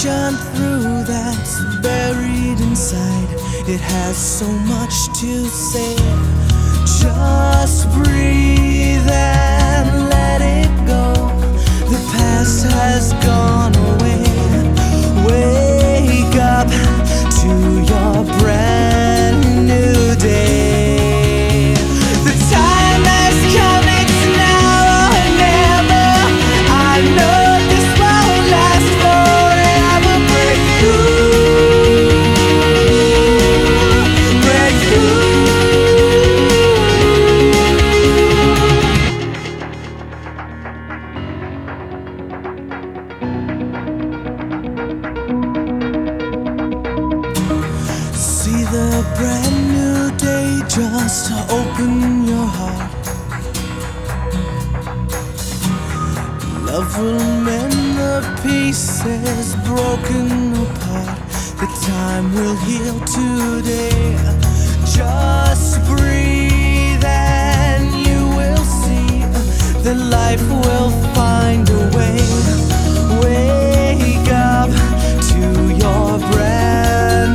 ocean through that's buried inside. It has so much to say. Just breathe and let it go. The past has gone away. Wake up to your brand new day. The time has come, it's now or never. I know this won't last forever. Break through, break through. See the brand new day, just open your heart. Love will mend the pieces broken apart. The time will heal today. Just breathe and you will see that life will find a way. Wake up to your breath.